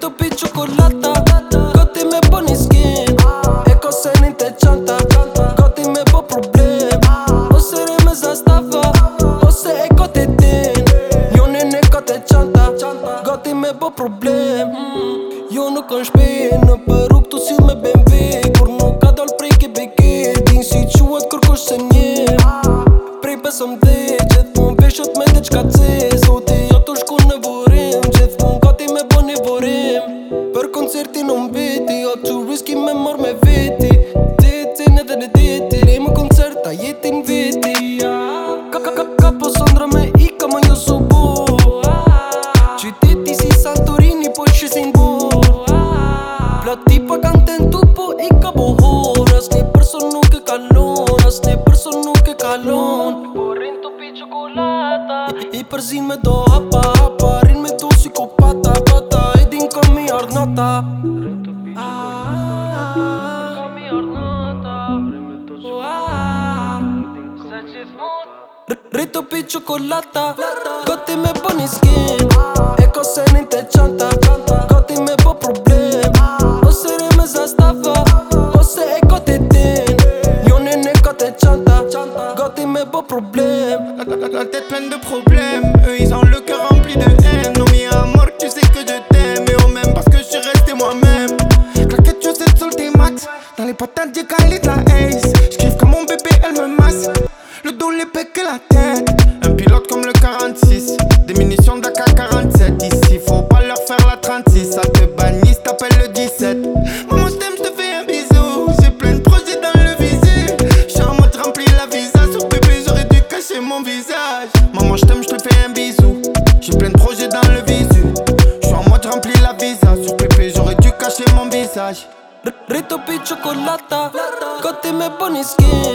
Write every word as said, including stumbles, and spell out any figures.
Rito pe cioccolata, Gotti me bunny skin. E cose in te chanta, Gotti me po problem. O se reme zastava, o se e kote din. Jo ne ne kote chanta, Gotti me po problem. Jo nuk kon shpej në përruk tu si me B M W. Kur nuk ka dal prej ke beke, din si quat kërkosh se nje. Prej besom dhe gjithmon veshot me të qka ce. Zoti jo të shku në vorim, gjithmon gati me bo një vorim. Për koncertin në mbeti, o too risky me mor me veti. Detin edhe në deti, ne më koncert a jetin veti. Ka ka ka ka po sondra me ika ma jo su bo. Qyteti si Santorini po shesin bo. Plot tipa kan tentu po ika bohor. As një person nuk e kalon, as një person nuk e kalon. Po rin të pi qokolata, I, I përzin me do hapa hapa. Rin me do psikopata pata, e din ka mi ardhnata. Rin të pi qokolata, ka mi ardhnata. Rin me do Rito pi cioccolata, Gotti me bunny skin. E cose in te chanta, Gotti me po problem. O se reme zastava, o se e kote din. Jo ne ne kote chanta, Gotti me po problem. La tête pleine de problèmes, eux ils ont le cœur rempli de haine. Non mais à mort tu sais que je t'aime, et on m'aime parce que je suis resté moi-même. Claquette tu sais sur tes max, dans les patates j'ai calé de la ace. J'kiffe comme mon bébé elle me masse, le dos les pecs et la tête. Un pilote comme le quarante-six, des munitions d'A K quarante-sept. Ici faut pas leur faire la trente-six, ça te bannit, t'appelle le dix-sept. Maman je t'aime, je te fais un bisou, j'ai plein de projets dans le visu. J'suis en mode rempli la visa, sur bébé j'aurais dû cacher mon visage. Maman je t'aime, je te fais un bisou, j'ai plein de projets dans le visu. J'suis en mode rempli la visa, sur bébé j'aurais dû cacher mon visage. Rito pi cioccolata, Gotti me bunny skin.